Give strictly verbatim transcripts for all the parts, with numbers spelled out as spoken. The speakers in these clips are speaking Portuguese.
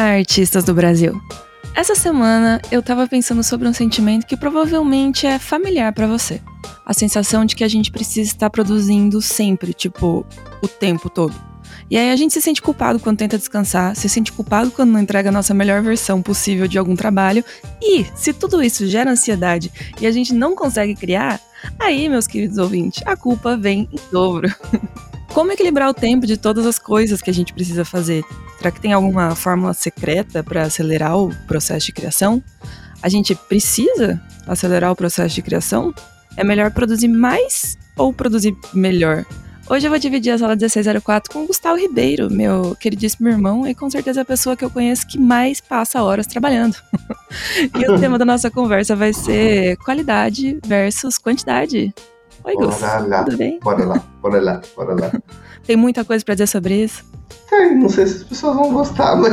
artistas do Brasil! Essa semana eu tava pensando sobre um sentimento que provavelmente é familiar pra você. A sensação de que a gente precisa estar produzindo sempre, tipo, o tempo todo. E aí a gente se sente culpado quando tenta descansar, se sente culpado quando não entrega a nossa melhor versão possível de algum trabalho. E, se tudo isso gera ansiedade e a gente não consegue criar, aí, meus queridos ouvintes, a culpa vem em dobro. Como equilibrar o tempo de todas as coisas que a gente precisa fazer? Será que tem alguma fórmula secreta para acelerar o processo de criação? A gente precisa acelerar o processo de criação? É melhor produzir mais ou produzir melhor? Hoje eu vou dividir a sala dezesseis zero quatro com o Gustavo Ribeiro, meu queridíssimo irmão, e com certeza a pessoa que eu conheço que mais passa horas trabalhando. E o tema da nossa conversa vai ser qualidade versus quantidade. Oi, Gus, tudo bem? Bora lá, bora lá, bora lá. Tem muita coisa pra dizer sobre isso? Tem, não sei se as pessoas vão gostar, mas...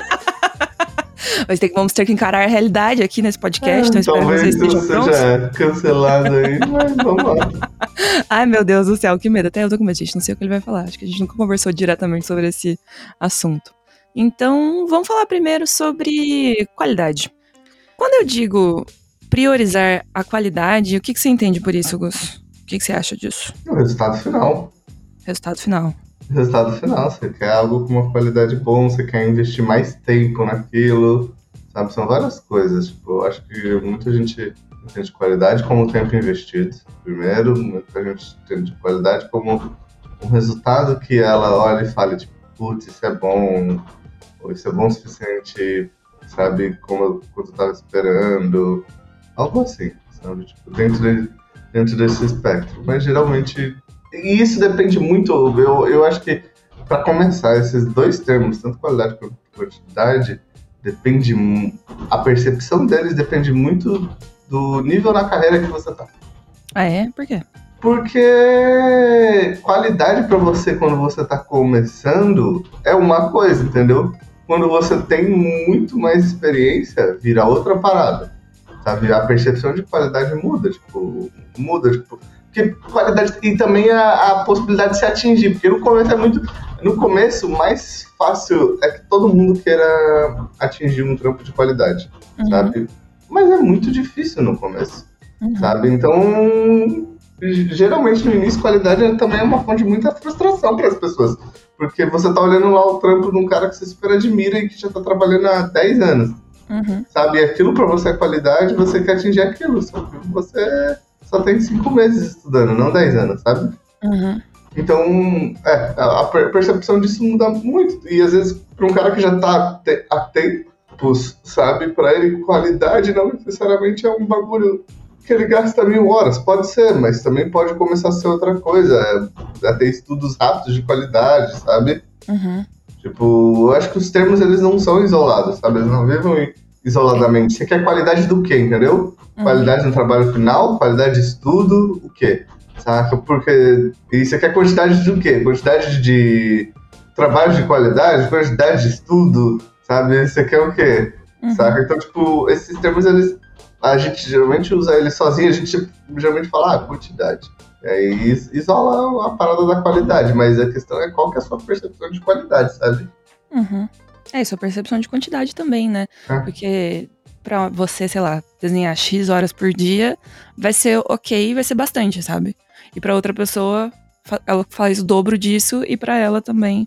mas tem, vamos ter que encarar a realidade aqui nesse podcast, ah, então espero que vocês estejam prontos. Talvez seja cancelado aí, mas vamos lá. Ai, meu Deus do céu, que medo. Até eu tô com medo, gente, não sei o que ele vai falar. Acho que a gente nunca conversou diretamente sobre esse assunto. Então, vamos falar primeiro sobre qualidade. Quando eu digo priorizar a qualidade, o que, que você entende por isso, Gus? O que, que você acha disso? O resultado final. Resultado final. Resultado final. Você quer algo com uma qualidade boa, você quer investir mais tempo naquilo, sabe? São várias coisas. Tipo, eu acho que muita gente entende qualidade como tempo investido. Primeiro, muita gente entende qualidade como um resultado que ela olha e fala, tipo, putz, isso é bom, ou isso é bom o suficiente, sabe? Como eu, como eu tava esperando. Algo assim, sabe? Tipo, dentro de... dentro desse espectro, mas geralmente, e isso depende muito, eu, eu acho que para começar, esses dois termos, tanto qualidade quanto quantidade, depende, a percepção deles depende muito do nível na carreira que você tá. Ah, é? Por quê? Porque qualidade para você quando você tá começando é uma coisa, entendeu? Quando você tem muito mais experiência, vira outra parada. Sabe? A percepção de qualidade muda, tipo, muda, tipo, porque qualidade, e também a, a possibilidade de se atingir, porque no começo é muito, no começo, mais fácil é que todo mundo queira atingir um trampo de qualidade, uhum. sabe? Mas é muito difícil no começo, uhum. sabe? Então, geralmente no início, qualidade também é uma fonte de muita frustração para as pessoas, porque você tá olhando lá o trampo de um cara que você super admira e que já tá trabalhando há dez anos. Uhum. Sabe, e aquilo pra você é qualidade, você quer atingir aquilo, só que você só tem cinco meses estudando, não dez anos, sabe? Uhum. Então, é, a percepção disso muda muito, e às vezes pra um cara que já tá há tempos, sabe, pra ele qualidade não necessariamente é um bagulho que ele gasta mil horas, pode ser, mas também pode começar a ser outra coisa, é, é ter estudos rápidos de qualidade, sabe? Uhum. Tipo, eu acho que os termos, eles não são isolados, sabe? Eles não vivem isoladamente. Você quer qualidade do quê, entendeu? Uhum. Qualidade no trabalho final, qualidade de estudo, o quê? Saca? Porque... E você quer quantidade do quê? Quantidade de trabalho de qualidade, quantidade de estudo, sabe? Você quer o quê? Uhum. Saca? Então, tipo, esses termos, eles... A gente geralmente usa eles sozinho, a gente geralmente fala, ah, quantidade. E aí isola a parada da qualidade, mas a questão é qual que é a sua percepção de qualidade, sabe? Uhum. É, sua percepção de quantidade também, né? É. Porque pra você, sei lá, desenhar X horas por dia, vai ser ok, vai ser bastante, sabe? E pra outra pessoa, ela faz o dobro disso e pra ela também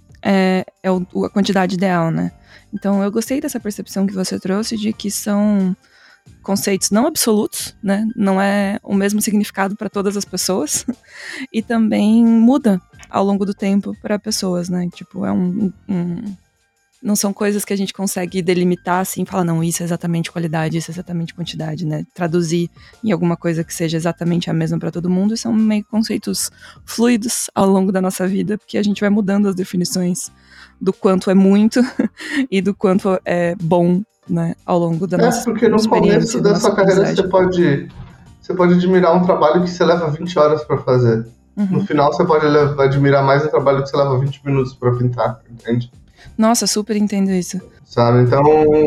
é, é a quantidade ideal, né? Então eu gostei dessa percepção que você trouxe de que são conceitos não absolutos, né? Não é o mesmo significado para todas as pessoas e também muda ao longo do tempo para pessoas, né? Tipo, é um, um... não são coisas que a gente consegue delimitar assim, falar, não, isso é exatamente qualidade, isso é exatamente quantidade, né? Traduzir em alguma coisa que seja exatamente a mesma para todo mundo, e são meio conceitos fluidos ao longo da nossa vida, porque a gente vai mudando as definições do quanto é muito e do quanto é bom, né, ao longo da nossa experiência. É, porque no começo da sua carreira você pode, você pode admirar um trabalho que você leva vinte horas para fazer. Uhum. No final você pode levar, admirar mais um trabalho que você leva vinte minutos para pintar, entende? Nossa, super entendo isso. Sabe, então,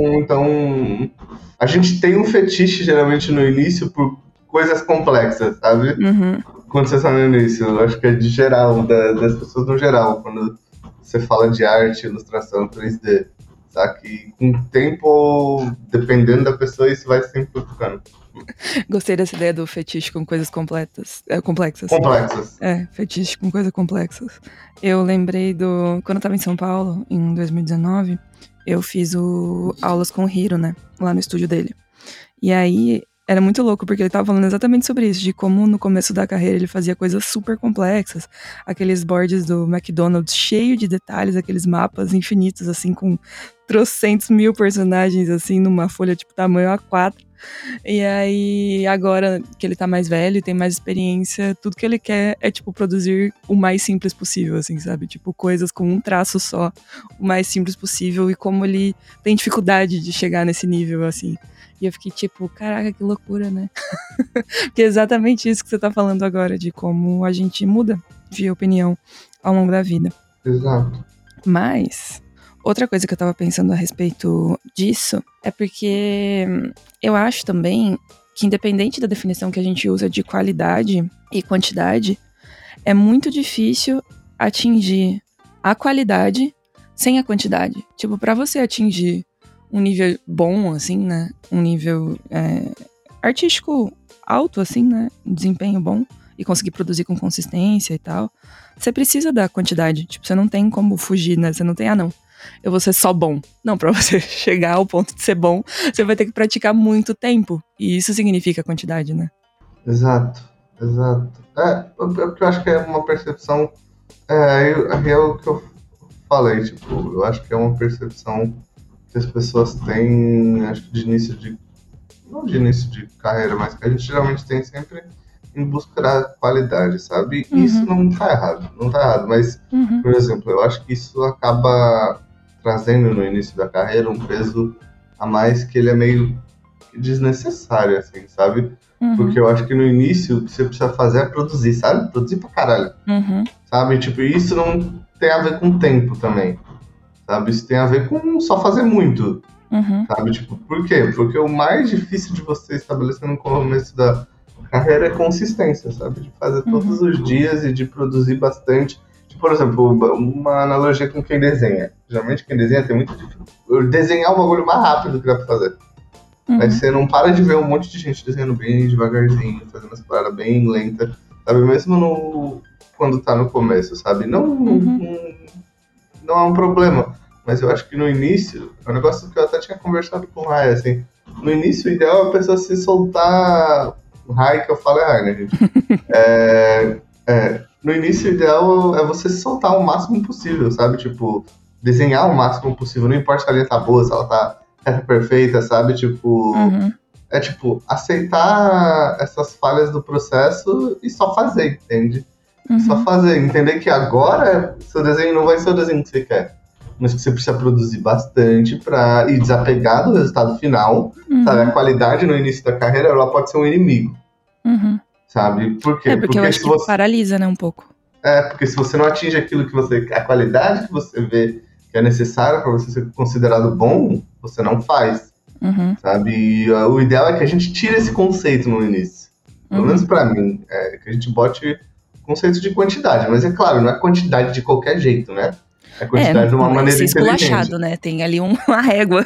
então a gente tem um fetiche geralmente no início por coisas complexas, sabe? Uhum. Quando você está no início, eu acho que é de geral, da, das pessoas no geral, quando você fala de arte, ilustração, três D. tá? Que com o tempo, dependendo da pessoa, isso vai sempre ficando. Gostei dessa ideia do fetiche com coisas completas, é, complexas. Complexas. É, fetiche com coisas complexas. Eu lembrei do... Quando eu tava em São Paulo, em dois mil e dezenove, eu fiz o, aulas com o Hiro, né? Lá no estúdio dele. E aí, era muito louco, porque ele tava falando exatamente sobre isso, de como no começo da carreira ele fazia coisas super complexas. Aqueles boards do McDonald's cheio de detalhes, aqueles mapas infinitos, assim, com trocentos mil personagens, assim, numa folha, tipo, tamanho A quatro. E aí, agora que ele tá mais velho, tem mais experiência, tudo que ele quer é, tipo, produzir o mais simples possível, assim, sabe? Tipo, coisas com um traço só, o mais simples possível, e como ele tem dificuldade de chegar nesse nível, assim. E eu fiquei tipo, caraca, que loucura, né? Porque é exatamente isso que você tá falando agora, de como a gente muda de opinião ao longo da vida. Exato. Mas... outra coisa que eu tava pensando a respeito disso é porque eu acho também que, independente da definição que a gente usa de qualidade e quantidade, é muito difícil atingir a qualidade sem a quantidade. Tipo, pra você atingir um nível bom, assim, né? Um nível é, artístico alto, assim, né? Um desempenho bom e conseguir produzir com consistência e tal, você precisa da quantidade. Tipo, você não tem como fugir, né? Você não tem, ah, não, eu vou ser só bom. Não, pra você chegar ao ponto de ser bom, você vai ter que praticar muito tempo. E isso significa quantidade, né? Exato, exato. É, porque eu acho que é uma percepção... É, é o que eu falei, tipo, eu acho que é uma percepção que as pessoas têm, acho que de início de... não de início de carreira, mas que a gente geralmente tem sempre em busca da qualidade, sabe? E uhum. Isso não tá errado, não tá errado, mas, uhum. por exemplo, eu acho que isso acaba trazendo no início da carreira um peso a mais que ele é meio desnecessário, assim, sabe? Uhum. Porque eu acho que no início o que você precisa fazer é produzir, sabe? Produzir pra caralho, uhum. sabe? Tipo, isso não tem a ver com tempo também, sabe? Isso tem a ver com só fazer muito, uhum. sabe? Tipo, por quê? Porque o mais difícil de você estabelecer no começo da carreira é consistência, sabe? De fazer uhum. todos os dias e de produzir bastante. Tipo, por exemplo, uma analogia com quem desenha. Geralmente quem desenha tem muito difícil. Desenhar é um bagulho mais rápido que dá pra fazer. Uhum. Mas você não para de ver um monte de gente desenhando bem devagarzinho, fazendo as paradas bem lentas, sabe? Mesmo no, quando tá no começo, sabe? Não, uhum. não, não é um problema. Mas eu acho que no início, é um negócio que eu até tinha conversado com o Rai, assim. No início, o ideal é a pessoa se soltar. O Rai que eu falo é Rai, né, gente? é, é, no início, o ideal é você se soltar o máximo possível, sabe? Tipo, desenhar o máximo possível. Não importa se a linha tá boa, se ela tá reta perfeita, sabe? Tipo, uhum. é tipo, aceitar essas falhas do processo e só fazer, entende? Uhum. Só fazer. Entender que agora seu desenho não vai ser o desenho que você quer, mas que você precisa produzir bastante pra ir desapegar do resultado final, uhum. sabe? A qualidade no início da carreira, ela pode ser um inimigo, uhum. sabe? Por quê? É, porque, porque eu acho que você... paralisa, né, um pouco. É, porque se você não atinge aquilo que você... a qualidade que você vê que é necessária pra você ser considerado bom, você não faz, uhum. sabe? E o ideal é que a gente tire esse conceito no início. Pelo uhum. menos pra mim, é que a gente bote conceito de quantidade, mas é claro, não é quantidade de qualquer jeito, né? É quantidade é, de uma maneira inteligente. Né? Tem ali uma régua.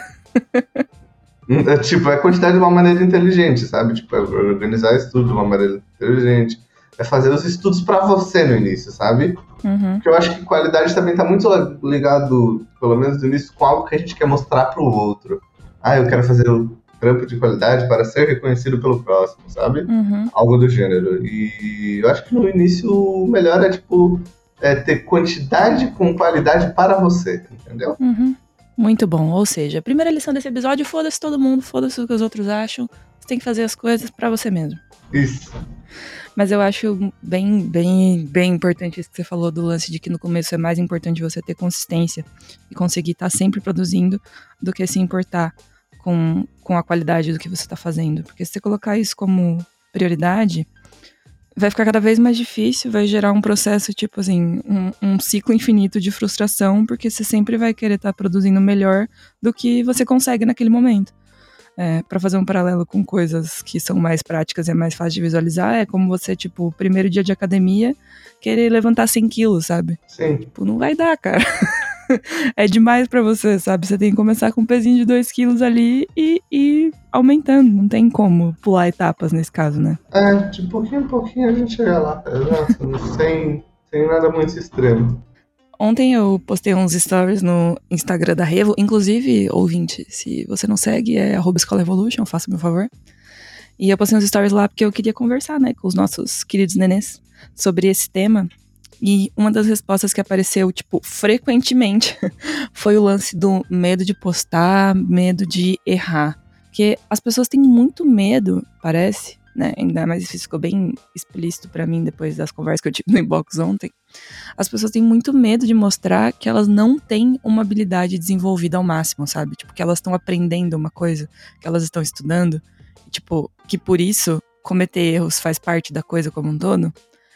É, tipo, é quantidade de uma maneira inteligente, sabe? Tipo, é organizar estudo de uma maneira inteligente. É fazer os estudos pra você no início, sabe? Uhum. Porque eu acho que qualidade também tá muito ligado, pelo menos no início, com algo que a gente quer mostrar pro outro. Ah, eu quero fazer o trampo de qualidade para ser reconhecido pelo próximo, sabe? Uhum. Algo do gênero. E eu acho que no início o melhor é, tipo... é ter quantidade com qualidade para você, entendeu? Uhum. Muito bom, ou seja, a primeira lição desse episódio, foda-se todo mundo, foda-se o que os outros acham, você tem que fazer as coisas pra você mesmo. Isso. Mas eu acho bem, bem, bem importante isso que você falou do lance de que no começo é mais importante você ter consistência e conseguir estar sempre produzindo do que se importar com, com a qualidade do que você está fazendo. Porque se você colocar isso como prioridade, vai ficar cada vez mais difícil, vai gerar um processo, tipo assim, um, um ciclo infinito de frustração, porque você sempre vai querer estar produzindo melhor do que você consegue naquele momento. É, para fazer um paralelo com coisas que são mais práticas e é mais fácil de visualizar, é como você, tipo, primeiro dia de academia, querer levantar cem quilos, sabe? Sim. Tipo, não vai dar, cara. é demais pra você, sabe? Você tem que começar com um pezinho de dois quilos ali e ir aumentando. Não tem como pular etapas nesse caso, né? É, de pouquinho em pouquinho a gente chega lá. Exato, sem, sem nada muito extremo. Ontem eu postei uns stories no Instagram da Revo. Inclusive, ouvinte, se você não segue, é arroba Escola Evolution, faça meu favor. E eu postei uns stories lá porque eu queria conversar, né, com os nossos queridos nenês sobre esse tema. E uma das respostas que apareceu, tipo, frequentemente, foi o lance do medo de postar, medo de errar. Porque as pessoas têm muito medo, parece, né, ainda mais isso ficou bem explícito pra mim depois das conversas que eu tive no inbox ontem. As pessoas têm muito medo de mostrar que elas não têm uma habilidade desenvolvida ao máximo, sabe? Tipo, que elas estão aprendendo uma coisa, que elas estão estudando. Tipo, que por isso cometer erros faz parte da coisa como um todo.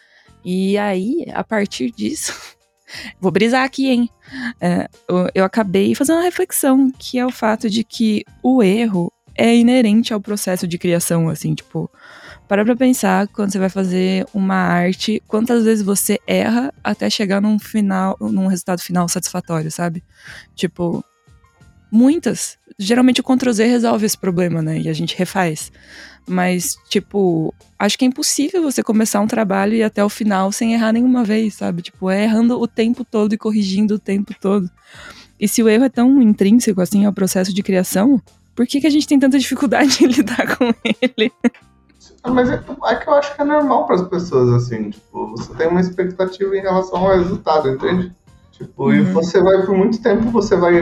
E aí, a partir disso, vou brisar aqui, hein? É, eu, eu acabei fazendo uma reflexão, que é o fato de que o erro é inerente ao processo de criação, assim, tipo, para pra pensar quando você vai fazer uma arte, quantas vezes você erra até chegar num final, num resultado final satisfatório, sabe? Tipo, muitas. Geralmente o control Z resolve esse problema, né? E a gente refaz. Mas, tipo, acho que é impossível você começar um trabalho e ir até o final sem errar nenhuma vez, sabe? Tipo, é errando o tempo todo e corrigindo o tempo todo. E se o erro é tão intrínseco, assim, ao processo de criação, por que que a gente tem tanta dificuldade em lidar com ele? Mas é, é que eu acho que é normal para as pessoas, assim, tipo, você tem uma expectativa em relação ao resultado, entende? Tipo, uhum. E você vai, por muito tempo, você vai...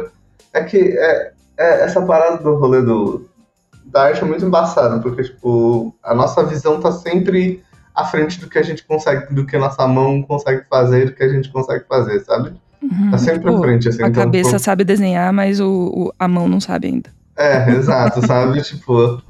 É que é, é, essa parada do rolê do, da arte é muito embaçada, porque, tipo, a nossa visão tá sempre à frente do que a gente consegue, do que a nossa mão consegue fazer, do que a gente consegue fazer, sabe? Uhum, tá sempre tipo, à frente, assim. A então, cabeça tipo, sabe desenhar, mas o, o, a mão não sabe ainda. É, exato, sabe? Tipo...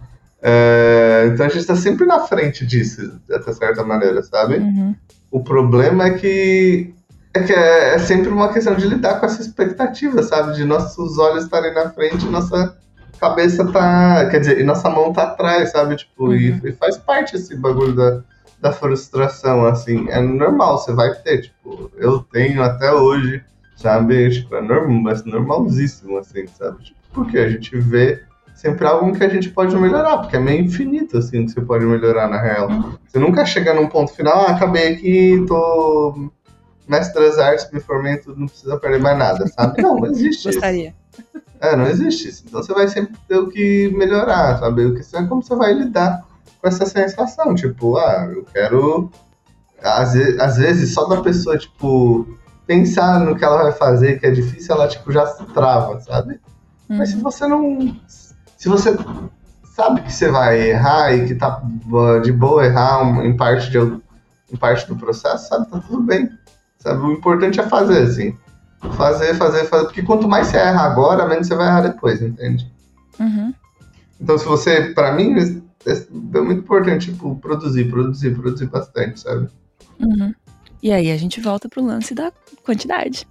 É, então a gente tá sempre na frente disso, de certa maneira, sabe? Uhum. O problema é que, é que é, é sempre uma questão de lidar com essa expectativa, sabe? De nossos olhos estarem na frente e nossa cabeça tá... Quer dizer, e nossa mão tá atrás, sabe? Tipo, uhum. e, e faz parte esse bagulho da, da frustração, assim. É normal, você vai ter, tipo... Eu tenho até hoje, sabe? Tipo, é normal, é normalzíssimo, assim, sabe? Tipo, porque a gente vê... sempre algo que a gente pode melhorar, porque é meio infinito, assim, que você pode melhorar, na real. Você nunca chega num ponto final, ah, acabei aqui, tô mestre das artes, me formei, tudo, não precisa perder mais nada, sabe? Não, não existe Gostaria. isso. É, não existe isso. Então você vai sempre ter o que melhorar, sabe? A questão é como você vai lidar com essa sensação, tipo, ah, eu quero... Às vezes, às vezes só da pessoa, tipo, pensar no que ela vai fazer, que é difícil, ela, tipo, já se trava, sabe? Uhum. Mas se você não... Se você sabe que você vai errar e que tá de boa errar em parte, de, em parte do processo, sabe? Tá tudo bem. Sabe? O importante é fazer, assim. Fazer, fazer, fazer. Porque quanto mais você erra agora, menos você vai errar depois, entende? Uhum. Então, se você... Pra mim, é, é muito importante, tipo, produzir, produzir, produzir bastante, sabe? Uhum. E aí a gente volta pro lance da quantidade.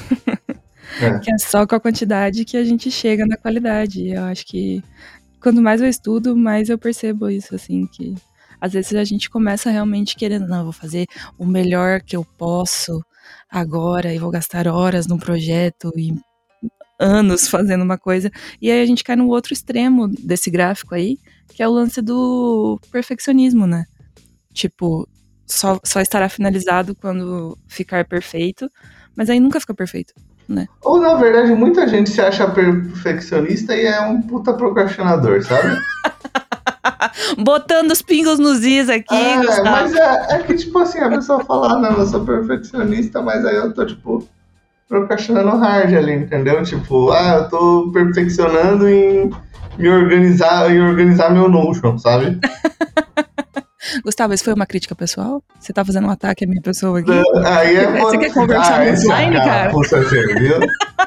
É. Que é só com a quantidade que a gente chega na qualidade. Eu acho que quanto mais eu estudo, mais eu percebo isso, assim, que às vezes a gente começa realmente querendo, não, eu vou fazer o melhor que eu posso agora e vou gastar horas num projeto e anos fazendo uma coisa, e aí a gente cai no outro extremo desse gráfico aí, que é o lance do perfeccionismo, né? Tipo, só, só estará finalizado quando ficar perfeito, mas aí nunca fica perfeito. Né? Ou, na verdade, muita gente se acha perfeccionista e é um puta procrastinador, sabe? Botando os pingos nos is aqui, é, Gustavo. Mas é, é que, tipo assim, a pessoa fala, ah, não, eu sou perfeccionista, mas aí eu tô, tipo, procrastinando hard ali, entendeu? Tipo, ah, eu tô perfeccionando em me organizar, em organizar meu Notion, sabe? Gustavo, isso foi uma crítica pessoal? Você tá fazendo um ataque à minha pessoa aqui? Aí é Você quer conversar ah, no slime, cara? Puxa, você viu?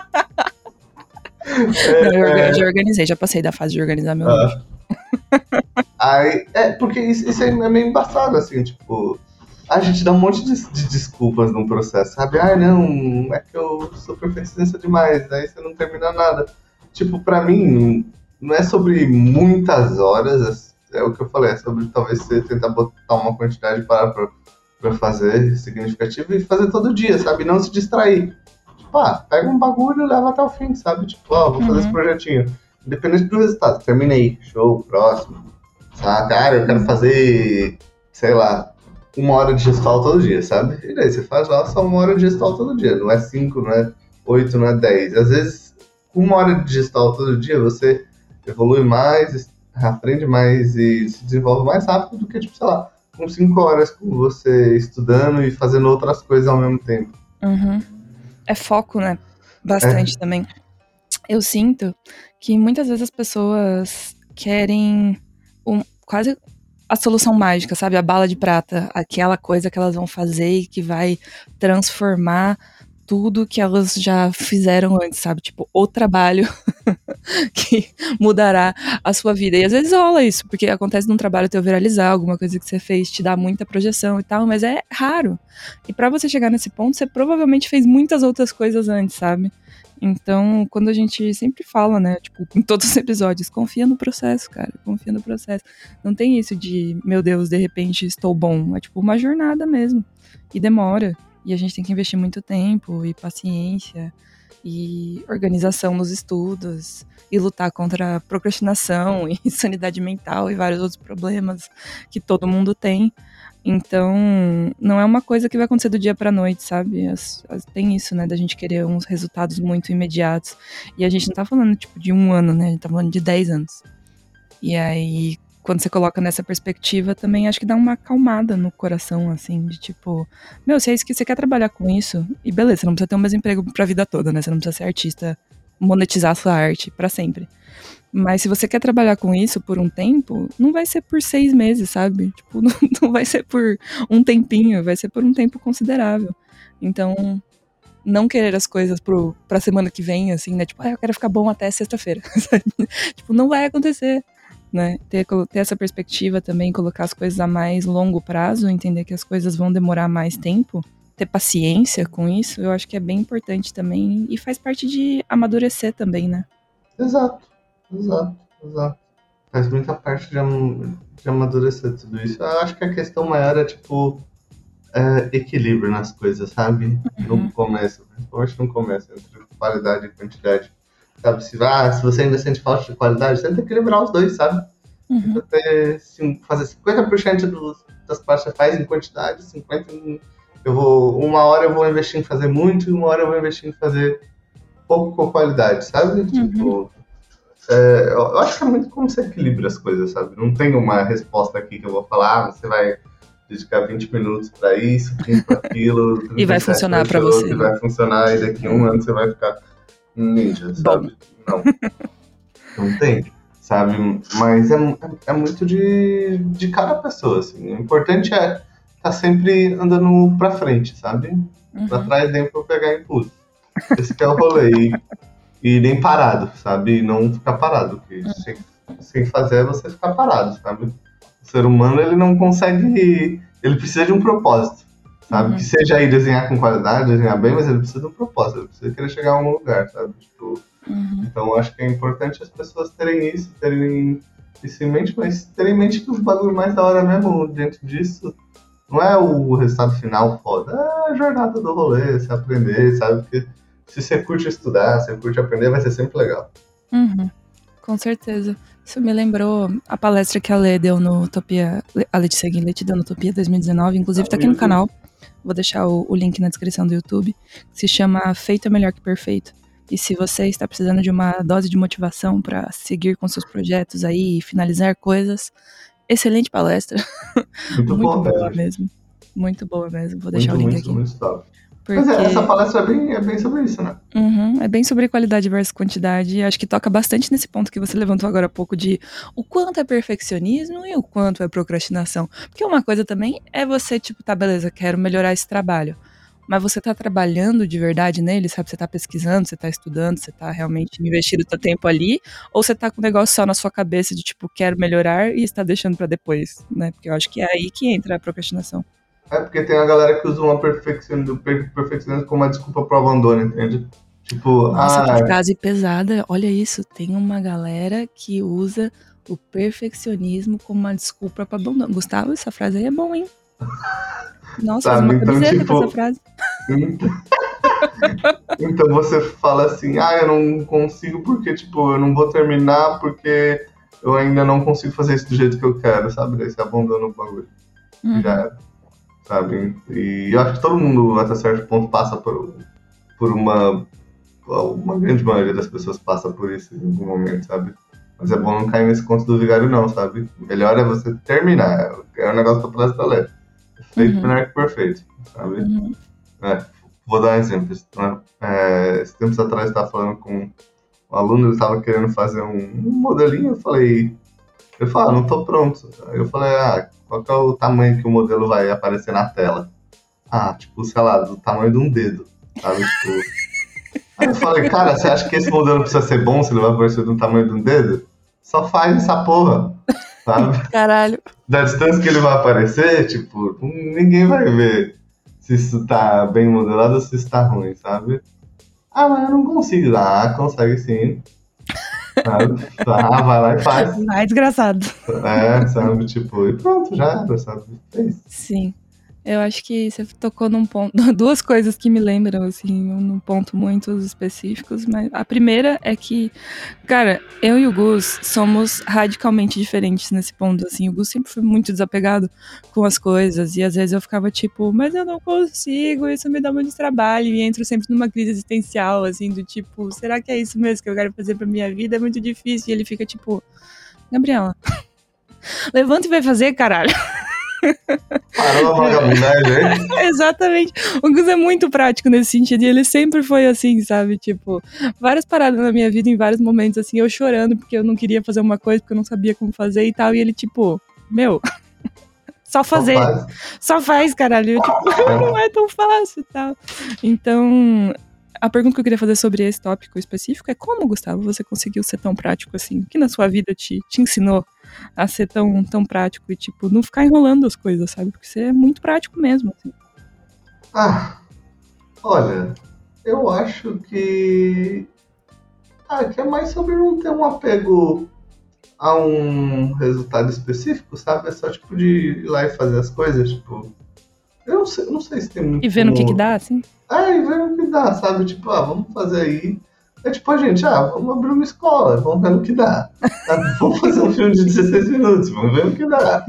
Não, eu, eu já organizei, já passei da fase de organizar meu ah. livro. Aí, é, porque isso, isso é meio embaçado, assim, tipo... A gente dá um monte de, de desculpas no processo, sabe? Ah, não, é que eu sou perfeccionista demais, aí você não termina nada. Tipo, pra mim, não é sobre muitas horas, é o que eu falei, é sobre talvez você tentar botar uma quantidade para pra, pra fazer significativa e fazer todo dia, sabe? Não se distrair. tipo, ah, pega um bagulho e leva até o fim, sabe? Tipo, ó, vou fazer Uhum. esse projetinho. Independente do resultado, terminei, show, próximo. Sabe? Cara, eu quero fazer, sei lá, uma hora de gestual todo dia, sabe? E daí você faz lá só uma hora de gestual todo dia. Não é cinco, não é oito, não é dez. Às vezes, com uma hora de gestual todo dia, você evolui mais, aprende mais e se desenvolve mais rápido do que, tipo, sei lá, com cinco horas com você estudando e fazendo outras coisas ao mesmo tempo. Uhum. É foco, né? Bastante É. também. Eu sinto que muitas vezes as pessoas querem um, quase a solução mágica, sabe? A bala de prata, aquela coisa que elas vão fazer e que vai transformar tudo que elas já fizeram antes, sabe? Tipo, o trabalho que mudará a sua vida. E às vezes rola isso, porque acontece num trabalho teu viralizar, alguma coisa que você fez te dá muita projeção e tal, mas é raro. E pra você chegar nesse ponto, você provavelmente fez muitas outras coisas antes, sabe? Então, quando a gente sempre fala, né, tipo, em todos os episódios, confia no processo, cara, confia no processo. Não tem isso de, meu Deus, de repente estou bom. É tipo uma jornada mesmo. E demora. E a gente tem que investir muito tempo e paciência e organização nos estudos e lutar contra a procrastinação e sanidade mental e vários outros problemas que todo mundo tem. Então, não é uma coisa que vai acontecer do dia pra noite, sabe? As, as, tem isso, né, da gente querer uns resultados muito imediatos. E a gente não tá falando, tipo, de um ano, né? A gente tá falando de dez anos. E aí, quando você coloca nessa perspectiva, também acho que dá uma acalmada no coração, assim, de tipo, meu, se é isso que você quer trabalhar com isso, e beleza, você não precisa ter o mesmo emprego pra vida toda, né? Você não precisa ser artista, monetizar a sua arte pra sempre. Mas se você quer trabalhar com isso por um tempo, não vai ser por seis meses, sabe? Tipo, não, não vai ser por um tempinho, vai ser por um tempo considerável. Então, não querer as coisas pro, pra semana que vem, assim, né? Tipo, ah, eu quero ficar bom até sexta-feira. Tipo, não vai acontecer, né? Ter, ter essa perspectiva também, colocar as coisas a mais longo prazo, entender que as coisas vão demorar mais tempo, ter paciência com isso, eu acho que é bem importante também e faz parte de amadurecer também, né? Exato. Exato, exato. Faz muita parte de, am- de amadurecer tudo isso. Eu acho que a questão maior é, tipo, é, equilíbrio nas coisas, sabe? Uhum. No começo, principalmente no começo, entre qualidade e quantidade. Sabe, se, ah, se você ainda sente falta de qualidade, tenta equilibrar os dois, sabe? Uhum. Tenta ter, sim, fazer cinquenta por cento dos, das partes que você faz em quantidade, cinquenta por cento em, eu vou, uma hora eu vou investir em fazer muito e uma hora eu vou investir em fazer pouco com qualidade, sabe? Uhum. Tipo, É, eu acho que é muito como você equilibra as coisas, sabe? Não tem uma resposta aqui que eu vou falar, ah, você vai dedicar vinte minutos pra isso, quinze pra aquilo, E vai funcionar pra outro, você. E vai funcionar, e daqui a um ano você vai ficar ninja, sabe? Não. Não tem, sabe? Mas é, é muito de, de cada pessoa, assim. O importante é estar tá sempre andando pra frente, sabe? Uhum. Pra trás nem pra pegar impulso. Esse que é o rolê. E, e nem parado, sabe? E não ficar parado. Porque Uhum. sem, sem fazer é você ficar parado, sabe? O ser humano, ele não consegue... Ele precisa de um propósito, sabe? Uhum. Que seja ir desenhar com qualidade, desenhar bem, mas ele precisa de um propósito. Ele precisa querer chegar a algum lugar, sabe? Tipo, Uhum. então, acho que é importante as pessoas terem isso, terem isso em mente, mas terem em mente que os bagulho mais da hora mesmo dentro disso não é o resultado final foda, é a jornada do rolê, você aprender, sabe? Porque se você curte estudar, se você curte aprender, vai ser sempre legal. Uhum. Com certeza. Isso me lembrou a palestra que a Lê deu no Utopia, a Letícia Guilherme deu no Utopia dois mil e dezenove, inclusive tá aqui no canal, vou deixar o, o link na descrição do YouTube, se chama Feito é Melhor que Perfeito. E se você está precisando de uma dose de motivação para seguir com seus projetos aí e finalizar coisas, excelente palestra. Muito, Muito bom, boa mesmo. mesmo. Muito boa mesmo. Vou deixar muito, o link muito, aqui. Muito top. Porque... Mas é, essa palestra é bem, é bem sobre isso, né? Uhum, é bem sobre qualidade versus quantidade. E acho que toca bastante nesse ponto que você levantou agora há pouco de o quanto é perfeccionismo e o quanto é procrastinação. Porque uma coisa também é você, tipo, tá, beleza, quero melhorar esse trabalho. Mas você tá trabalhando de verdade nele, sabe? Você tá pesquisando, você tá estudando, você tá realmente investindo seu tempo ali, ou você tá com um negócio só na sua cabeça de, tipo, quero melhorar e está deixando pra depois, né? Porque eu acho que é aí que entra a procrastinação. É porque tem a galera que usa uma perfeccionismo, perfeccionismo como uma desculpa pro abandono, entende? Tipo, nossa, ah, que frase pesada. Olha isso, tem uma galera que usa o perfeccionismo como uma desculpa para abandono. Gustavo, essa frase aí é bom, hein? Nossa, faz uma então, camiseta tipo, com essa frase. Então você fala assim, ah, eu não consigo porque, tipo, eu não vou terminar porque eu ainda não consigo fazer isso do jeito que eu quero, sabe? Daí você abandona o bagulho. Uhum. Já era, sabe? E eu acho que todo mundo, até certo ponto, passa por, por uma... Uma grande maioria das pessoas passa por isso em algum momento, sabe? Mas é bom não cair nesse conto do vigário, não, sabe? Melhor é você terminar. É um negócio pra trás da letra. Feito Uhum. melhor que perfeito, sabe? Uhum. É, vou dar um exemplo. É, esses tempos atrás eu estava falando com um aluno, ele estava querendo fazer um, um modelinho, eu falei... Ele falou, ah, não tô pronto. Aí eu falei, ah, qual que é o tamanho que o modelo vai aparecer na tela? Ah, tipo, sei lá, do tamanho de um dedo, sabe? Tipo... Aí eu falei, cara, você acha que esse modelo precisa ser bom se ele vai aparecer do tamanho de um dedo? Só faz essa porra, sabe? Caralho. Da distância que ele vai aparecer, tipo, ninguém vai ver se isso tá bem modelado ou se isso tá ruim, sabe? Ah, mas eu não consigo. Ah, consegue sim. Sabe? Ah, vai lá e faz. Ai, desgraçado. É, sabe? Tipo, e pronto, já era, sabe? É isso. Sim. Eu acho que você tocou num ponto, duas coisas que me lembram, assim, num ponto muito específicos, mas a primeira é que, cara, eu e o Gus somos radicalmente diferentes nesse ponto, assim, o Gus sempre foi muito desapegado com as coisas, e às vezes eu ficava tipo, mas eu não consigo, isso me dá muito trabalho, e entro sempre numa crise existencial, assim, do tipo, será que é isso mesmo que eu quero fazer pra minha vida? É muito difícil, e ele fica tipo, Gabriela, levanta e vai fazer, caralho. Parou a vagabundagem, hein? Exatamente. O Gus é muito prático nesse sentido, e ele sempre foi assim, sabe? Tipo, várias paradas na minha vida, em vários momentos, assim, eu chorando porque eu não queria fazer uma coisa, porque eu não sabia como fazer e tal, e ele, tipo, meu, só fazer. Só faz. Só faz, caralho. Eu, tipo, não é tão fácil e tal. Então, a pergunta que eu queria fazer sobre esse tópico específico é como, Gustavo, você conseguiu ser tão prático assim? O que na sua vida te, te ensinou a ser tão, tão prático e, tipo, não ficar enrolando as coisas, sabe? Porque você é muito prático mesmo, assim. Ah, olha, eu acho que... Ah, que é mais sobre não ter um apego a um resultado específico, sabe? É só, tipo, de ir lá e fazer as coisas, tipo... Eu não sei, não sei se tem muito... E vendo o que como- que dá, assim? É, e vendo o que dá, sabe? Tipo, ah, vamos fazer aí. É tipo, a gente, ah, vamos abrir uma escola, vamos ver o que dá. Sabe? Vamos fazer um filme de dezesseis minutos, vamos ver o que dá.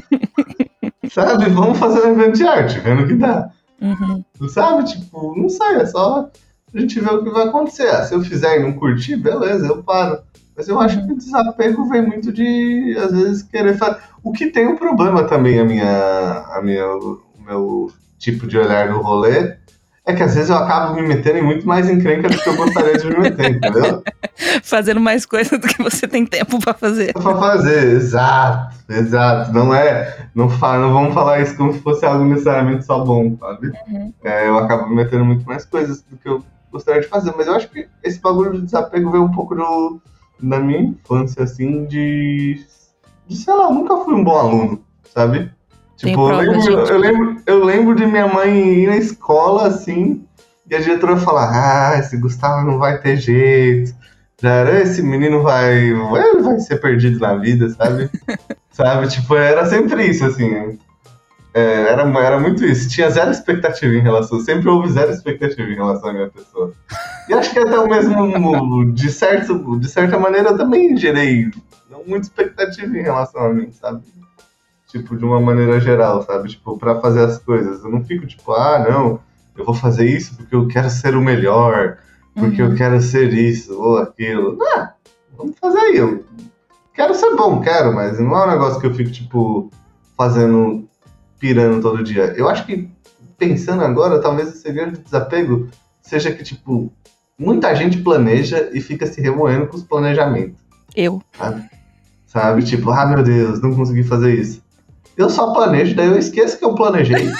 Sabe? Vamos fazer um evento de arte, vendo o que dá. Uhum. Sabe? Tipo, não sei, é só a gente ver o que vai acontecer. Ah, se eu fizer e não curtir, beleza, eu paro. Mas eu acho que o desapego vem muito de, às vezes, querer fazer. O que tem um problema também, a minha, a minha, o meu tipo de olhar no rolê, é que às vezes eu acabo me metendo em muito mais encrenca do que eu gostaria de me meter, entendeu? Fazendo mais coisa do que você tem tempo pra fazer. Pra fazer, exato, exato. Não é, não, fa, não vamos falar isso como se fosse algo necessariamente só bom, sabe? Uhum. É, eu acabo me metendo muito mais coisas do que eu gostaria de fazer, mas eu acho que esse bagulho de desapego veio um pouco do, da minha infância, assim, de, de, sei lá, eu nunca fui um bom aluno, sabe? Tem Tipo, eu prova, lembro, gente. eu, lembro, eu lembro de minha mãe ir na escola, assim, e a diretora falar, ah, esse Gustavo não vai ter jeito, já era, esse menino vai, ele vai ser perdido na vida, sabe? Sabe, tipo, era sempre isso, assim, é, era, era muito isso, tinha zero expectativa em relação, sempre houve zero expectativa em relação à minha pessoa. E acho que até o mesmo, de, certo, de certa maneira, eu também gerei não muita expectativa em relação a mim, sabe? Tipo, de uma maneira geral, sabe? Tipo, pra fazer as coisas. Eu não fico tipo, ah, não, eu vou fazer isso porque eu quero ser o melhor, porque Uhum. eu quero ser isso ou aquilo. Não, vamos fazer aí. Eu quero ser bom, quero, mas não é um negócio que eu fico, tipo, fazendo, pirando todo dia. Eu acho que, pensando agora, talvez o segredo do desapego seja que, tipo, muita gente planeja e fica se remoendo com os planejamentos, Eu. sabe? Sabe? Tipo, ah, meu Deus, não consegui fazer isso. Eu só planejo, daí eu esqueço que eu planejei.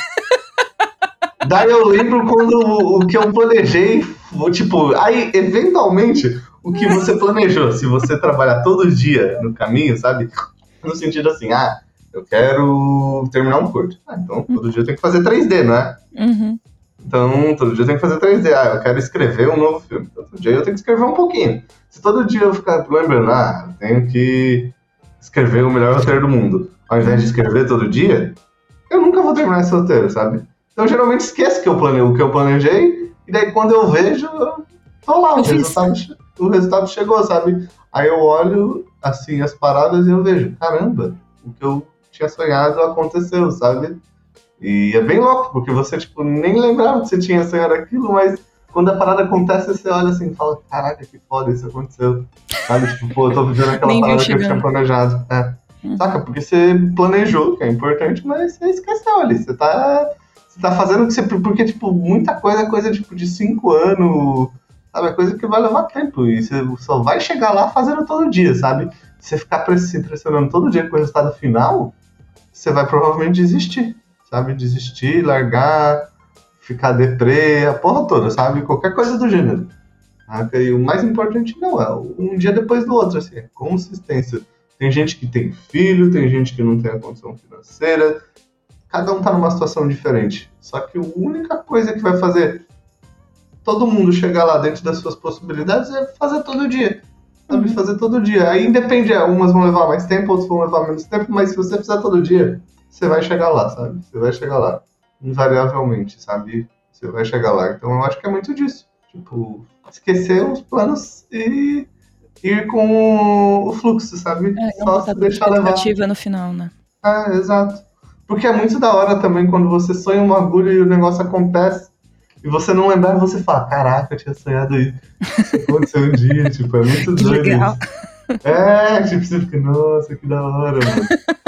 Daí eu lembro quando o, o que eu planejei, tipo, aí eventualmente o que você planejou, se você trabalhar todo dia no caminho, sabe? No sentido assim, ah, eu quero terminar um curso. Ah, então todo dia eu tenho que fazer três D, não é? Uhum. Então todo dia eu tenho que fazer três D. Ah, eu quero escrever um novo filme. Então, todo dia eu tenho que escrever um pouquinho. Se todo dia eu ficar lembrando, ah, eu tenho que escrever o melhor roteiro do mundo, ao invés de escrever todo dia, eu nunca vou terminar esse roteiro, sabe? Então, eu geralmente esqueço que eu plane... o que eu planejei E daí quando eu vejo, eu tô lá, o resultado, o resultado chegou, sabe? Aí eu olho, assim, as paradas e eu vejo, caramba, o que eu tinha sonhado aconteceu, sabe? E é bem louco, porque você, tipo, nem lembrava que você tinha sonhado aquilo, mas quando a parada acontece, você olha assim e fala, caraca, que foda, isso aconteceu. Sabe? Tipo, pô, eu tô vivendo aquela Nem parada viu que eu tinha chegando. planejado. É. Hum. Saca? Porque você planejou, que é importante, mas você esqueceu ali. Você tá, você tá fazendo o que você... Porque, tipo, muita coisa é coisa, tipo, de cinco anos, sabe? É coisa que vai levar tempo. E você só vai chegar lá fazendo todo dia, sabe? Se você ficar se impressionando todo dia com o resultado final, você vai provavelmente desistir, sabe? Desistir, largar, ficar deprê, a porra toda, sabe? Qualquer coisa do gênero. Saca? E o mais importante não é um dia depois do outro, assim, é consistência. Tem gente que tem filho, tem gente que não tem a condição financeira, cada um tá numa situação diferente. Só que a única coisa que vai fazer todo mundo chegar lá dentro das suas possibilidades é fazer todo dia. Sabe? Uhum. Fazer todo dia. Aí independe, umas vão levar mais tempo, outras vão levar menos tempo, mas se você fizer todo dia, você vai chegar lá, sabe? Você vai chegar lá. Invariavelmente, sabe? Você vai chegar lá. Então eu acho que é muito disso. Tipo, esquecer os planos e ir com o fluxo, sabe? É, não Só botar se tanta deixar levar. expectativa no final, né? É, exato. Porque é muito da hora também quando você sonha um bagulho e o negócio acontece e você não lembrar, você fala, caraca, eu tinha sonhado isso. Isso aconteceu um dia, tipo, é muito Que doido legal. isso. É, tipo, você fica, nossa, que da hora, mano.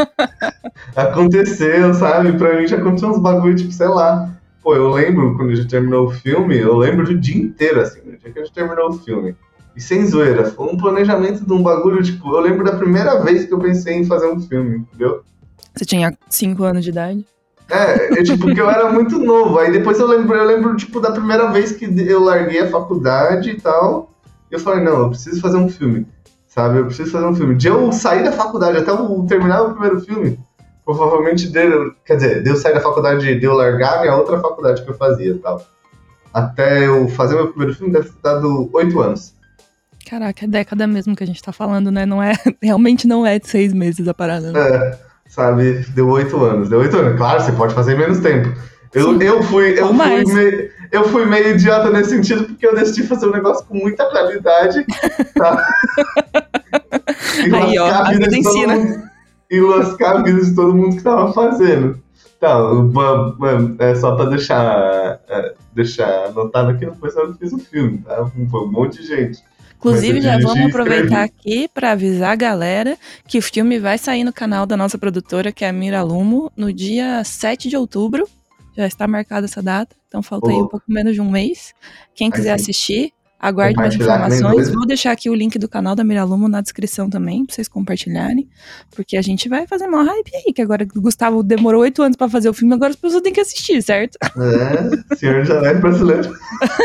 Aconteceu, sabe? Pra mim já aconteceu uns bagulho, tipo, sei lá. Pô, eu lembro quando a gente terminou o filme, eu lembro do dia inteiro, assim, no dia que a gente terminou o filme. E sem zoeira, foi um planejamento de um bagulho, tipo, eu lembro da primeira vez que eu pensei em fazer um filme, entendeu? Você tinha cinco anos de idade? É, eu, tipo, que eu era muito novo. Aí depois eu lembro, eu lembro, tipo, da primeira vez que eu larguei a faculdade e tal. E eu falei, não, eu preciso fazer um filme, sabe? Eu preciso fazer um filme. De eu sair da faculdade até eu terminar o primeiro filme, provavelmente, deu, quer dizer, de eu sair da faculdade, de eu largar a minha outra faculdade que eu fazia e tal. Até eu fazer meu primeiro filme deve ter dado oito anos. Caraca, é década mesmo que a gente tá falando, né? Não é, realmente não é de seis meses a parada. Né? É, sabe? Deu oito anos. Deu oito anos. Claro, você pode fazer em menos tempo. Eu, eu fui, eu Ou fui, mais. meio, eu fui meio idiota nesse sentido porque eu decidi fazer um negócio com muita qualidade, tá? E Aí, ó, lascar a vida de todo ensina. mundo, e lascar a vida de todo mundo que tava fazendo. Tá, mano, mano, é só pra deixar, é, deixar anotado que não foi só eu que fiz o filme, tá? Foi um monte de gente. Inclusive, Mas eu já dirigi vamos e aproveitar escrevi. aqui para avisar a galera que o filme vai sair no canal da nossa produtora, que é a Miralumo, no dia sete de outubro. Já está marcada essa data, então falta aí um pouco menos de um mês. Quem Aí quiser sim. assistir, aguarde mais Compartilhar que nem informações. doido. Vou deixar aqui o link do canal da Miralumo na descrição também, pra vocês compartilharem. Porque a gente vai fazer uma hype aí, que agora o Gustavo demorou oito anos pra fazer o filme, agora as pessoas têm que assistir, certo? É, senhor Janete brasileiro.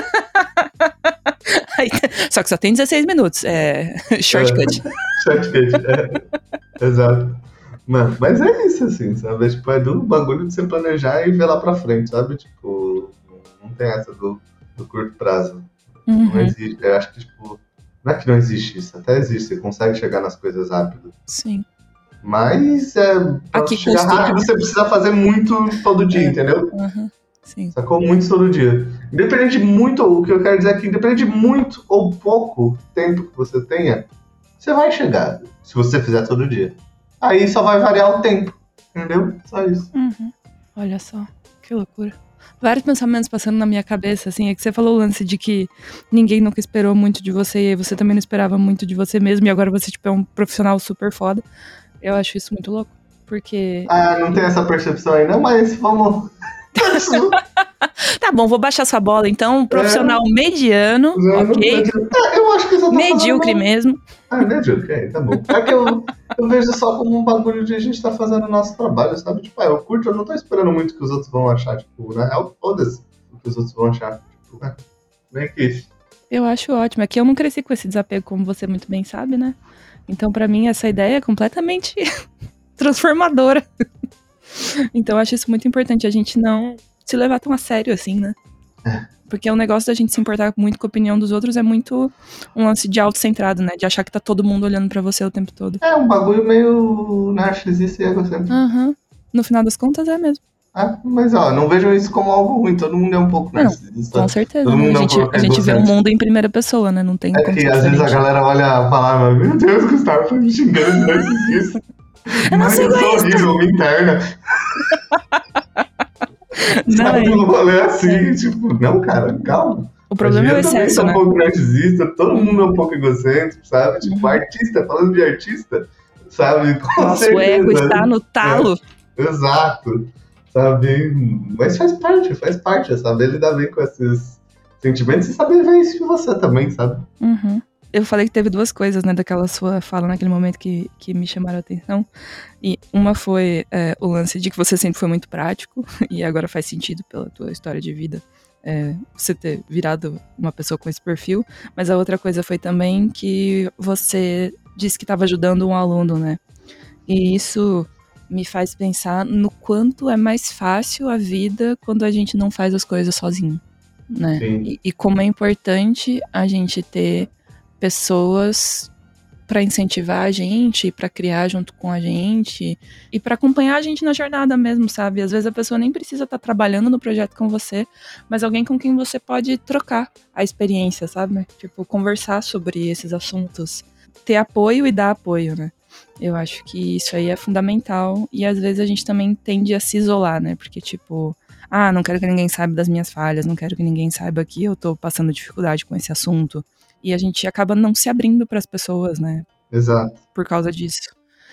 Aí, só que só tem dezesseis minutos, é shortcut. É, shortcut, é. Exato. Mano, mas é isso, assim, sabe? É, tipo, é do bagulho de você planejar e ver lá pra frente, sabe? Tipo, não tem essa do, do curto prazo. Uhum. Não existe. Eu acho que, tipo, não é que não existe isso, até existe, você consegue chegar nas coisas rápido. Sim. Mas, é, pra Aqui chegar custo, rápido, né? você precisa fazer muito todo dia, É. entendeu? Uhum. Sim. Sacou? Muito todo dia. Independente de muito, o que eu quero dizer é que independente de muito ou pouco tempo que você tenha, você vai chegar, se você fizer todo dia. Aí só vai variar o tempo, entendeu? Só isso. Uhum. Olha só, que loucura. Vários pensamentos passando na minha cabeça, assim, é que você falou o lance de que ninguém nunca esperou muito de você e você também não esperava muito de você mesmo e agora você, tipo, é um profissional super foda. Eu acho isso muito louco, porque... Ah, não tem essa percepção aí não, mas vamos... Tá bom, vou baixar sua bola, então, profissional é, mediano, mediano, ok? Mediano. É, eu acho que eu só tô medíocre falando... mesmo. Ah, medíocre, é, tá bom. É que eu, eu vejo só como um bagulho de a gente tá fazendo o nosso trabalho, sabe? Tipo, é, eu curto, eu não tô esperando muito o que os outros vão achar, tipo, na real, foda-se o que os outros vão achar. Tipo, é, nem que isso. Eu acho ótimo, é que eu não cresci com esse desapego, como você muito bem sabe, né? Então, pra mim, essa ideia é completamente transformadora. Então, eu acho isso muito importante, a gente não se levar tão a sério assim, né? É. Porque o negócio da gente se importar muito com a opinião dos outros é muito um lance de autocentrado, né? De achar que tá todo mundo olhando pra você o tempo todo. É um bagulho meio narcisista e egocêntrico. Aham. Uhum. No final das contas, é mesmo. Ah, mas ó, não vejam isso como algo ruim, todo mundo é um pouco Não, narcisista. com certeza, Todo né? mundo A é um gente, pouco a gente vê o egocêntrico. mundo em primeira pessoa, né? Não tem É como que ser às vezes a diferente. galera olha a palavra, meu Deus, Gustavo, foi me xingando de narcisista. Eu não Mas sou eu sou egoísta! horrível, me interna. Não, Sabe, é, um rolê assim, é. tipo, não, cara, calma. O A problema é o gente também excesso, é um né? pouco narcisista, todo mundo é Uhum, um pouco egocêntrico, sabe? Tipo, uhum. artista, falando de artista, sabe? Com Nossa, o ego certeza. está no É, talo. exato. Sabe? Mas faz parte, faz parte, é saber lidar bem com esses sentimentos e saber ver isso em você também, sabe? Uhum. Eu falei que teve duas coisas, né, daquela sua fala naquele momento que, que me chamaram a atenção. E uma foi é, o lance de que você sempre foi muito prático, e agora faz sentido pela tua história de vida, é, você ter virado uma pessoa com esse perfil. Mas a outra coisa foi também que você disse que estava ajudando um aluno, né? E isso me faz pensar no quanto é mais fácil a vida quando a gente não faz as coisas sozinho, né? Sim. E, e como é importante a gente ter pessoas para incentivar a gente, para criar junto com a gente e para acompanhar a gente na jornada mesmo, sabe? Às vezes a pessoa nem precisa estar trabalhando no projeto com você, mas alguém com quem você pode trocar a experiência, sabe? Tipo, conversar sobre esses assuntos, ter apoio e dar apoio, né? Eu acho que isso aí é fundamental e às vezes a gente também tende a se isolar, né? Porque tipo, ah, não quero que ninguém saiba das minhas falhas, não quero que ninguém saiba que eu tô passando dificuldade com esse assunto. E a gente acaba não se abrindo para as pessoas, né? Exato. Por causa disso.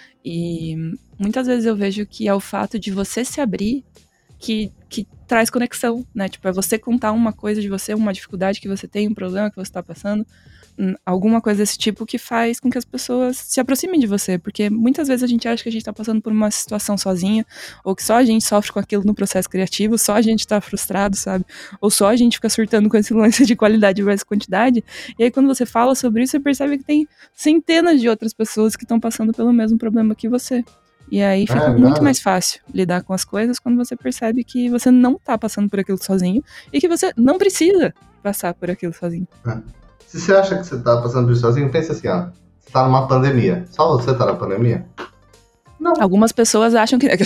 E muitas vezes eu vejo que é o fato de você se abrir que, que traz conexão, né? Tipo, é você contar uma coisa de você, uma dificuldade que você tem, um problema que você tá passando, alguma coisa desse tipo que faz com que as pessoas se aproximem de você, porque muitas vezes a gente acha que a gente tá passando por uma situação sozinha, ou que só a gente sofre com aquilo no processo criativo, só a gente tá frustrado, sabe? Ou só a gente fica surtando com esse lance de qualidade versus quantidade, e aí quando você fala sobre isso, você percebe que tem centenas de outras pessoas que estão passando pelo mesmo problema que você. E aí fica É, muito nada. mais fácil lidar com as coisas quando você percebe que você não tá passando por aquilo sozinho e que você não precisa passar por aquilo sozinho. É. Se você acha que você tá passando por isso sozinho, pensa assim, ó. Você tá numa pandemia. Só você tá na pandemia? Não. Algumas pessoas acham que...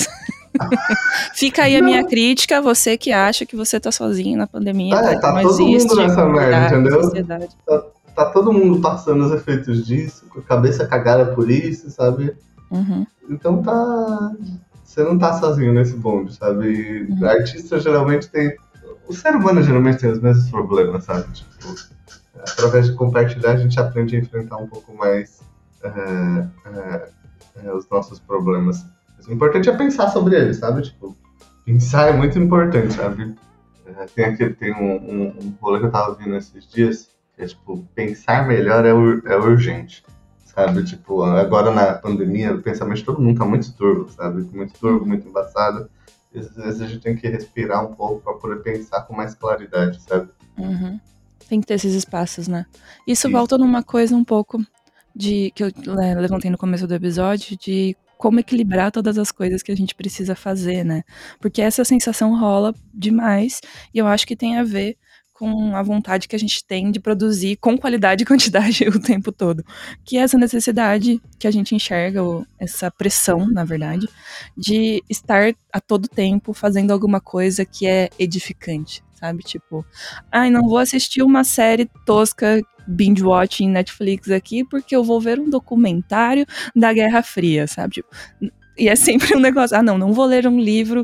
Fica aí a minha crítica, você que acha que você tá sozinho na pandemia, É, tá, tá não todo existe mundo nessa merda, entendeu? sociedade. Tá, tá todo mundo passando os efeitos disso, com a cabeça cagada por isso, sabe? Uhum. Então tá... Você não tá sozinho nesse bonde, sabe? Uhum. Artista geralmente tem... O ser humano geralmente tem os mesmos problemas, sabe? Tipo, através de compartilhar a gente aprende a enfrentar um pouco mais é, é, é, os nossos problemas. Mas o importante é pensar sobre eles, sabe? Tipo, pensar é muito importante, sabe? É, tem aqui, tem um, um, um rolê que eu tava ouvindo esses dias, que é tipo, pensar melhor é, ur, é urgente, sabe? Tipo, agora na pandemia, o pensamento de todo mundo tá muito turvo, sabe? Muito turvo, muito embaçado. E às vezes a gente tem que respirar um pouco pra poder pensar com mais claridade, sabe? Uhum. Tem que ter esses espaços, né? Isso Sim. volta numa coisa um pouco de que eu é, levantei no começo do episódio, de como equilibrar todas as coisas que a gente precisa fazer, né? Porque essa sensação rola demais e eu acho que tem a ver com a vontade que a gente tem de produzir com qualidade e quantidade o tempo todo. Que é essa necessidade que a gente enxerga, ou essa pressão, na verdade, de estar a todo tempo fazendo alguma coisa que é edificante, sabe? Tipo, ai, não vou assistir uma série tosca binge-watching Netflix aqui porque eu vou ver um documentário da Guerra Fria, sabe? Tipo, e é sempre um negócio, ah não, não vou ler um livro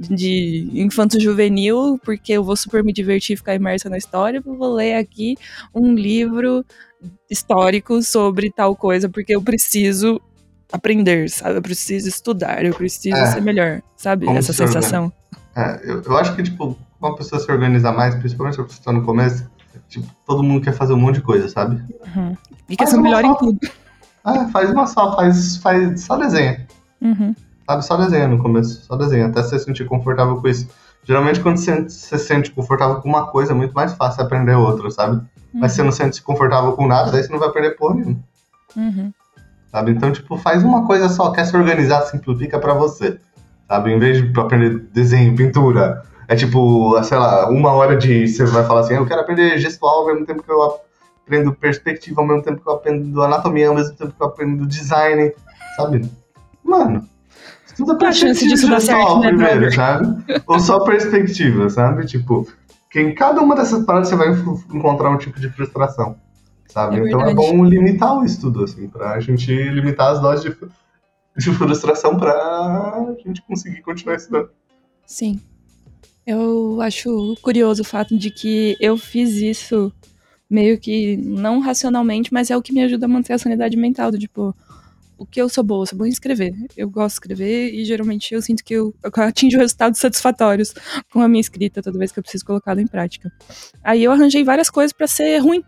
de infanto-juvenil porque eu vou super me divertir e ficar imersa na história, eu vou ler aqui um livro histórico sobre tal coisa porque eu preciso aprender, sabe? Eu preciso estudar, eu preciso É, ser melhor, sabe? como Essa se organiza. sensação. É, eu, eu acho que, tipo, uma pessoa se organizar mais, principalmente se você tá no começo, tipo, todo mundo quer fazer um monte de coisa, sabe? Uhum. E quer Faz ser o uma melhor só. em tudo. Ah, faz uma só, faz, faz só desenha. Uhum. Sabe, só desenha no começo, só desenha, até você se sentir confortável com isso. Geralmente quando você se sente confortável com uma coisa, é muito mais fácil aprender outra, sabe? Uhum. Mas se você não se sente confortável com nada, daí você não vai aprender porra nenhuma. Uhum. Sabe? Então, tipo, faz uma coisa só, quer se organizar, simplifica pra você. Sabe? Em vez de aprender desenho, pintura, é tipo, sei lá, uma hora de... Você vai falar assim, eu quero aprender gestual ao mesmo tempo que eu aprendo perspectiva, ao mesmo tempo que eu aprendo anatomia, ao mesmo tempo que eu aprendo design, sabe? Mano, Tudo é Qual a chance disso perspectiva dar certo, só, né, primeiro, brother? sabe? Ou só perspectiva, sabe? Tipo, que em cada uma dessas paradas você vai enf- encontrar um tipo de frustração, É sabe? Então é verdade. bom limitar o estudo, assim, pra gente limitar as doses de, fru- de frustração pra gente conseguir continuar estudando. Sim. Eu acho curioso o fato de que eu fiz isso meio que não racionalmente, mas é o que me ajuda a manter a sanidade mental. Do tipo, o que eu sou boa? Eu sou boa em escrever. Eu gosto de escrever e geralmente eu sinto que eu, eu atinjo resultados satisfatórios com a minha escrita toda vez que eu preciso colocá-la em prática. Aí eu arranjei várias coisas pra ser ruim.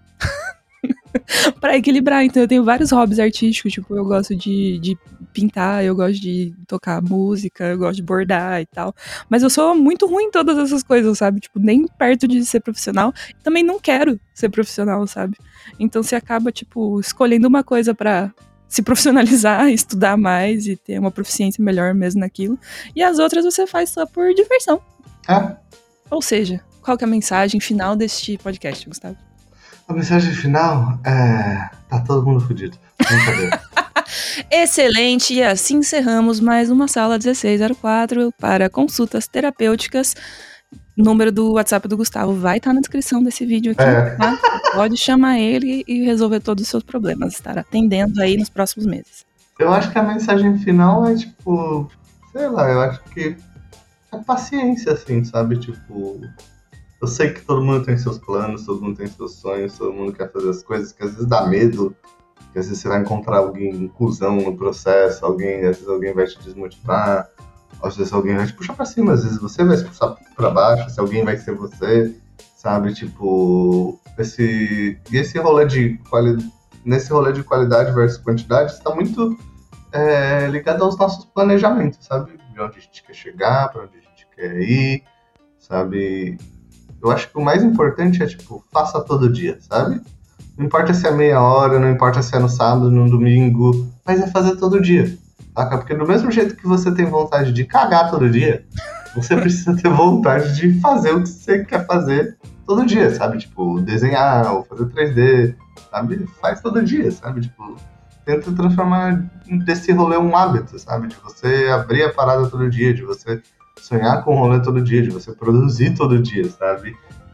Pra equilibrar, então eu tenho vários hobbies artísticos, tipo, eu gosto de, de pintar, eu gosto de tocar música, eu gosto de bordar e tal, mas eu sou muito ruim em todas essas coisas, sabe, tipo, nem perto de ser profissional, também não quero ser profissional, sabe, então você acaba, tipo, escolhendo uma coisa pra se profissionalizar, estudar mais e ter uma proficiência melhor mesmo naquilo, e as outras você faz só por diversão. É, Ou seja, qual que é a mensagem final deste podcast, Gustavo? a mensagem final é... Tá todo mundo fudido. Brincadeira. Excelente, e assim encerramos mais uma sala dezesseis zero quatro para consultas terapêuticas. O número do WhatsApp do Gustavo vai estar na descrição desse vídeo aqui, É. tá? Pode chamar ele e resolver todos os seus problemas. Estará atendendo aí nos próximos meses. Eu acho que a mensagem final é, tipo... Sei lá, eu acho que é paciência, assim, sabe? Tipo... Eu sei que todo mundo tem seus planos, todo mundo tem seus sonhos, todo mundo quer fazer as coisas que às vezes dá medo, que às vezes você vai encontrar alguém, um cuzão no processo, alguém, às vezes alguém vai te desmotivar, às vezes alguém vai te puxar pra cima, às vezes você vai se puxar pra baixo, se alguém vai ser você, sabe? Tipo, esse, e esse rolê de qualidade, nesse rolê de qualidade versus quantidade, está muito é, ligado aos nossos planejamentos, sabe? De onde a gente quer chegar, pra onde a gente quer ir, sabe? Eu acho que o mais importante é, tipo, faça todo dia, sabe? Não importa se é meia hora, não importa se é no sábado, no domingo, mas é fazer todo dia, saca? Porque do mesmo jeito que você tem vontade de cagar todo dia, você precisa ter vontade de fazer o que você quer fazer todo dia, sabe? Tipo, desenhar ou fazer três D, sabe? Faz todo dia, sabe? Tipo, tenta transformar desse rolê um hábito, sabe? De você abrir a parada todo dia, de você sonhar com o rolê todo dia, de você produzir todo dia, sabe?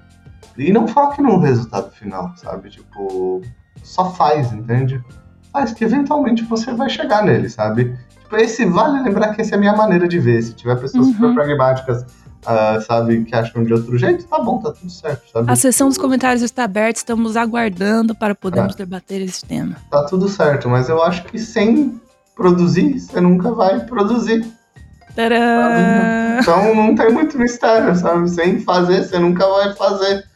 E não foque no resultado final, sabe? Tipo, só faz, entende? Faz que eventualmente você vai chegar nele, sabe? Tipo, esse, vale lembrar que essa é a minha maneira de ver. Se tiver pessoas Uhum. super pragmáticas, uh, sabe, que acham de outro jeito, tá bom, tá tudo certo, sabe? A sessão dos Tipo, comentários está aberta, estamos aguardando para podermos É. debater esse tema. tá tudo certo, mas eu acho que sem produzir, você nunca vai produzir. Tcharam! Então não tem muito mistério, sabe? Sem fazer, você nunca vai fazer.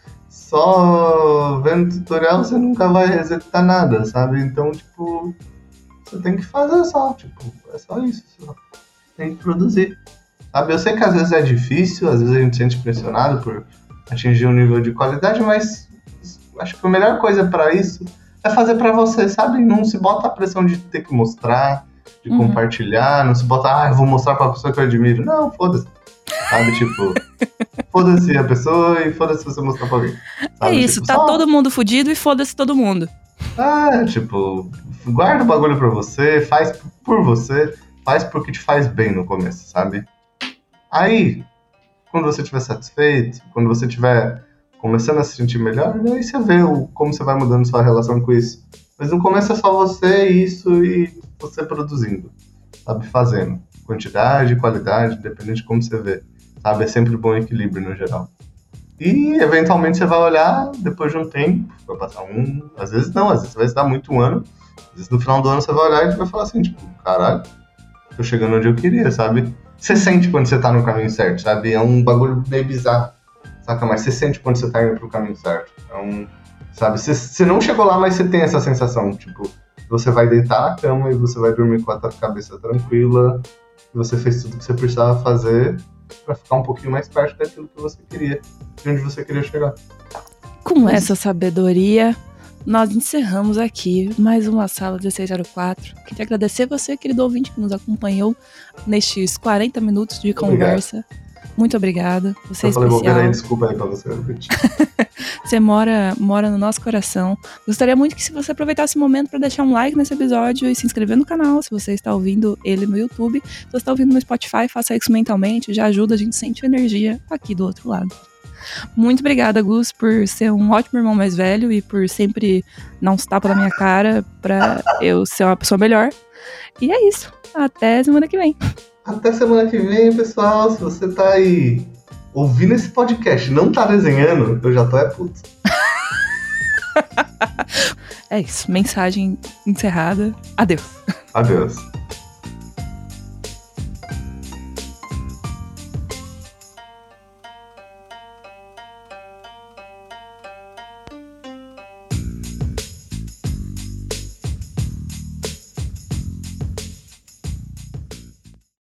Só vendo tutorial, você nunca vai executar nada, sabe? Então, tipo, você tem que fazer só, tipo, é só isso. Só. Tem que produzir. Sabe? Eu sei que às vezes é difícil, às vezes a gente se sente pressionado por atingir um nível de qualidade, mas acho que a melhor coisa pra isso é fazer pra você, sabe? Não se bota a pressão de ter que mostrar, de Uhum. compartilhar, não se bota, ah, eu vou mostrar pra pessoa que eu admiro. Não, foda-se. Sabe, tipo, foda-se a pessoa e foda-se você mostrar pra alguém. É Sabe? isso, Tipo, tá só- todo mundo fudido e foda-se todo mundo. É, tipo, guarda o bagulho pra você, faz por você, faz porque te faz bem no começo, sabe? Aí, quando você estiver satisfeito, quando você estiver começando a se sentir melhor, aí você vê o, como você vai mudando sua relação com isso. Mas no começo é só você, isso e você produzindo, sabe? Fazendo. Quantidade, qualidade, dependendo de como você vê. Sabe? É sempre bom equilíbrio no geral. E, eventualmente, você vai olhar, depois de um tempo, vai passar um... Às vezes não, às vezes vai se dar muito um ano. Às vezes no final do ano você vai olhar e vai falar assim, tipo, caralho, tô chegando onde eu queria, sabe? Você sente quando você tá no caminho certo, sabe? É um bagulho meio bizarro, saca? Mas você sente quando você tá indo pro caminho certo. É um... Sabe? Você, você não chegou lá, mas você tem essa sensação, tipo, você vai deitar na cama e você vai dormir com a tua cabeça tranquila, e você fez tudo que você precisava fazer pra ficar um pouquinho mais perto daquilo que você queria, de onde você queria chegar. Com essa sabedoria, nós encerramos aqui mais uma sala dezesseis zero quatro. Queria agradecer você, querido ouvinte, que nos acompanhou nestes quarenta minutos de Obrigado. conversa. Muito obrigada. Você é Eu falei bobeira aí, especial. desculpa aí pra você, ouvinte. Você mora, mora no nosso coração. Gostaria muito que se você aproveitasse o momento para deixar um like nesse episódio e se inscrever no canal, se você está ouvindo ele no YouTube. Se você está ouvindo no Spotify, faça isso mentalmente, já ajuda, a gente sente energia aqui do outro lado. Muito obrigada, Gus, por ser um ótimo irmão mais velho e por sempre dar uns tapas na minha cara pra eu ser uma pessoa melhor. E é isso. Até semana que vem. Até semana que vem, pessoal. Se você tá aí ouvindo esse podcast e não tá desenhando, eu já tô é puto. É isso. Mensagem encerrada. Adeus. Adeus.